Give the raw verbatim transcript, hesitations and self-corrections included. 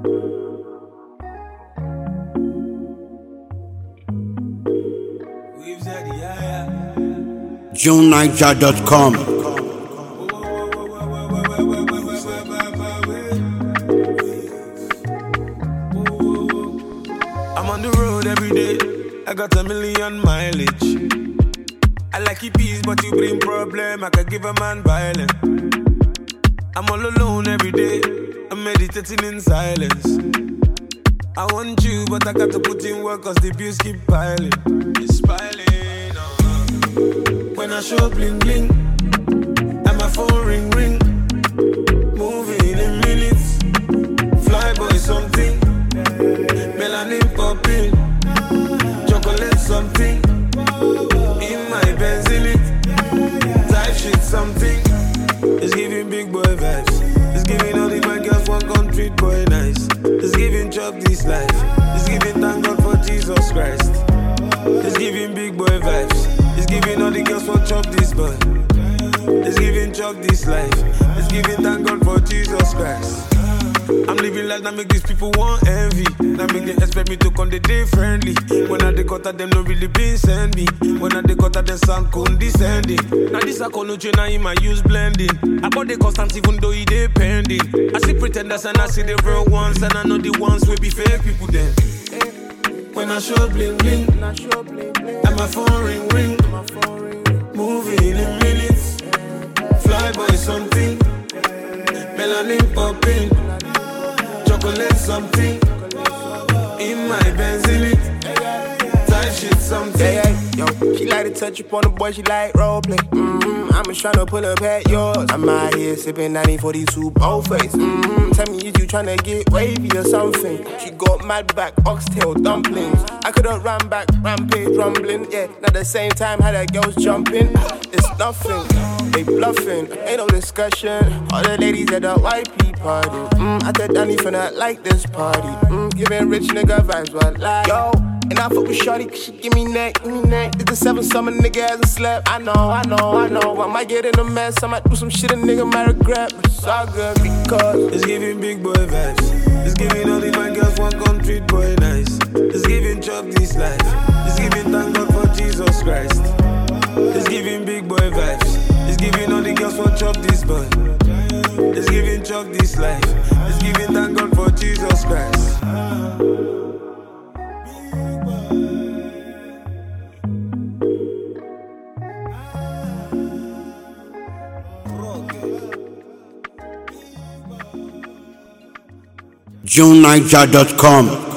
June Niger dot com. I'm on the road every day, I got a million mileage. I like you peace, but you bring problem, I can give a man violence. I'm all alone every day, I'm meditating in silence. I want you, but I got to put in work cause the bills keep piling. It's piling on. When I show bling bling, and my phone ring ring, moving in minutes, fly boy something, melanin popping, chocolate something, in my Benz in it, type shit something. It's giving big boy vibes, it's giving all the bad girls one come treat boy nice. It's giving chop this life, it's giving thank God for Jesus Christ. It's giving big boy vibes, it's giving all the girls for chop this boy. It's giving chop this life, it's giving thank God for Jesus Christ. I'm living life that make these people want envy. That make they expect me to come the day friendly. When I dey cut at them, no really been send me. When I dey cut at them, sound condescending. Now this I call no chain, I in my use blending. I bought the constant even though it dey pending. I see pretenders and I see the real ones, and I know the ones will be fake people then. When I show bling bling, and my phone ring ring, moving in minutes, fly boy something, melanin popping, chocolate something, in my Benz in it, type shit something. Yeah, yeah, yo, she like to touch up on the boy, she like roleplay. Mm-hmm, I'm just tryna pull up at yours. I'm out here sipping nineteen forty-two both face. Mm-hmm, tell me is you tryna get wavy or something? She got mad back, oxtail dumplings. I could've ran back, rampage rumbling. Yeah, at the same time had that girls jumping. It's nothing, they bluffing, ain't no discussion. All the ladies at the Y P party. Mm, I tell Danny finna like this party. Mm, giving rich nigga vibes, but like yo. And I fuck with shorty cause she give me neck, give me neck. It's the seven summer nigga hasn't slept. I know, I know, I know. I might get in a mess, I might do some shit a nigga might regret. But it's all good because it's giving big boy vibes. It's giving all the fine girls one come treat boy nice. It's giving chop this life. It's giving thank God for Jesus Christ. It's giving big boy vibes. It's giving all the girls one chop this boy. It's giving chop this life. It's giving thank God for Jesus Christ. June Niger dot com.